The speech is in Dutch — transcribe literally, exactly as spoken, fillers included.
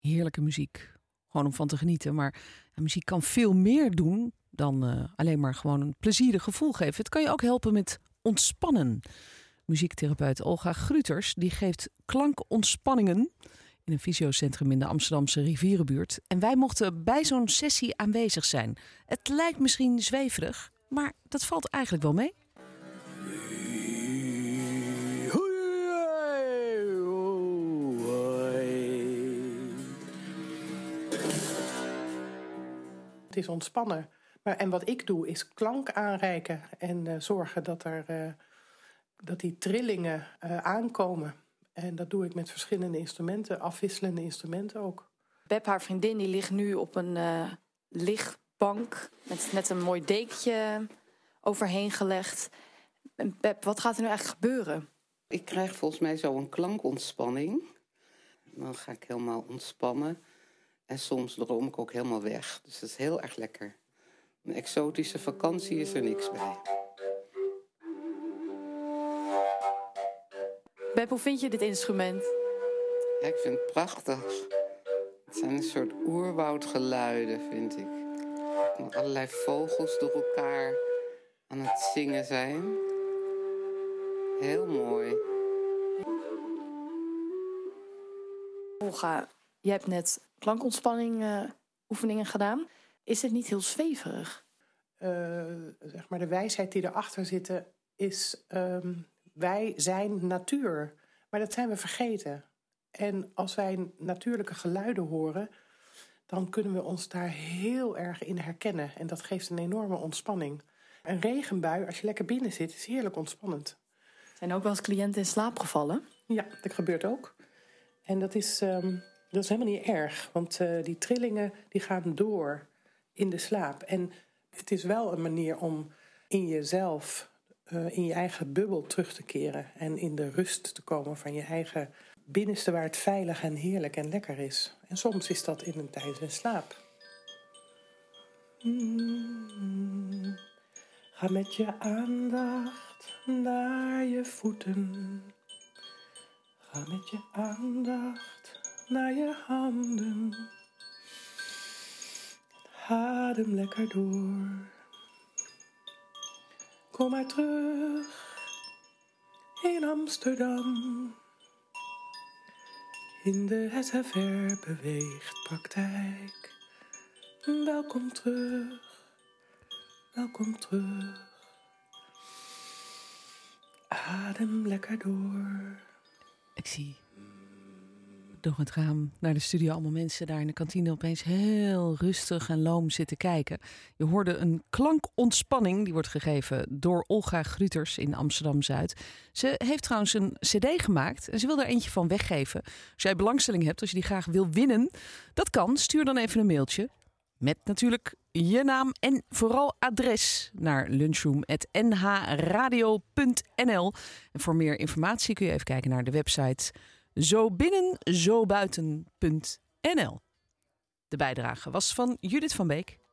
Heerlijke muziek. Gewoon om van te genieten. Maar ja, muziek kan veel meer doen dan uh, alleen maar gewoon een plezierig gevoel geven. Het kan je ook helpen met ontspannen. Muziektherapeut Olga Gruters die geeft klankontspanningen in een fysiocentrum in de Amsterdamse rivierenbuurt. En wij mochten bij zo'n sessie aanwezig zijn. Het lijkt misschien zweverig, maar dat valt eigenlijk wel mee. Het is ontspannen. Maar, en wat ik doe is klank aanreiken en uh, zorgen dat, er, uh, dat die trillingen uh, aankomen. En dat doe ik met verschillende instrumenten, afwisselende instrumenten ook. Beb, haar vriendin, die ligt nu op een uh, lichtbank met net een mooi dekentje overheen gelegd. En Beb, wat gaat er nu eigenlijk gebeuren? Ik krijg volgens mij zo een klankontspanning. Dan ga ik helemaal ontspannen. En soms droom ik ook helemaal weg. Dus dat is heel erg lekker. Een exotische vakantie is er niks bij. Beb, hoe vind je dit instrument? Ja, ik vind het prachtig. Het zijn een soort oerwoudgeluiden, vind ik. Met allerlei vogels door elkaar aan het zingen zijn. Heel mooi. Olga, je hebt net klankontspanning uh, oefeningen gedaan. Is het niet heel zweverig? Uh, zeg maar de wijsheid die erachter zit is... Um, wij zijn natuur. Maar dat zijn we vergeten. En als wij natuurlijke geluiden horen, dan kunnen we ons daar heel erg in herkennen. En dat geeft een enorme ontspanning. Een regenbui, als je lekker binnen zit, is heerlijk ontspannend. Zijn ook wel eens cliënten in slaap gevallen? Ja, dat gebeurt ook. En dat is, um, dat is helemaal niet erg. Want uh, die trillingen die gaan door in de slaap. En het is wel een manier om in jezelf, uh, in je eigen bubbel terug te keren. En in de rust te komen van je eigen binnenste waar het veilig en heerlijk en lekker is. En soms is dat in een tijdens een slaap. Mm-hmm. Ga met je aandacht naar je voeten. Ga met je aandacht naar je handen. Adem lekker door. Kom maar terug in Amsterdam. In de S F R beweegt praktijk. Welkom terug, welkom terug. Adem lekker door. Ik zie door het raam naar de studio allemaal mensen daar in de kantine opeens heel rustig en loom zitten kijken. Je hoorde een klankontspanning, die wordt gegeven door Olga Gruters in Amsterdam-Zuid. Ze heeft trouwens een cd gemaakt en ze wil er eentje van weggeven. Als jij belangstelling hebt, als je die graag wil winnen, dat kan. Stuur dan even een mailtje met natuurlijk je naam en vooral adres naar lunchroom punt n h radio punt n l. En voor meer informatie kun je even kijken naar de website zo binnen zo buiten punt n l. De bijdrage was van Judith van Beek.